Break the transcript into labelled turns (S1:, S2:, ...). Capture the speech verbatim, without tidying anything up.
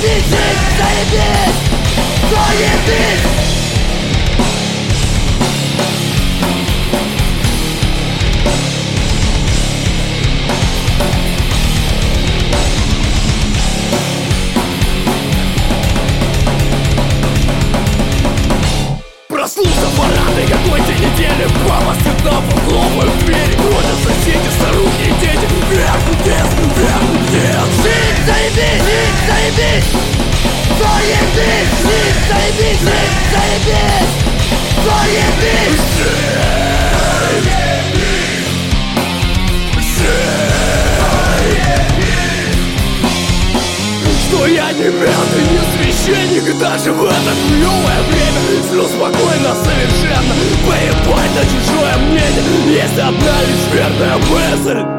S1: заебись, жизнь, заебись, заебись.
S2: Проснулся парадной какой-то недели, папа сигнал хлопают в двери, бродят соседи, старухи и дети. Вверх, вниз, вверх, вниз.
S1: Жизнь, заебись, жизнь, заебись, заебись, жизнь, заебись, жизнь, заебись, заебись.
S2: Что я не мент и не священник, даже в это клёвое время сплю спокойно совершенно. Поебать на чужое мнение, есть одна лишь верная мысль: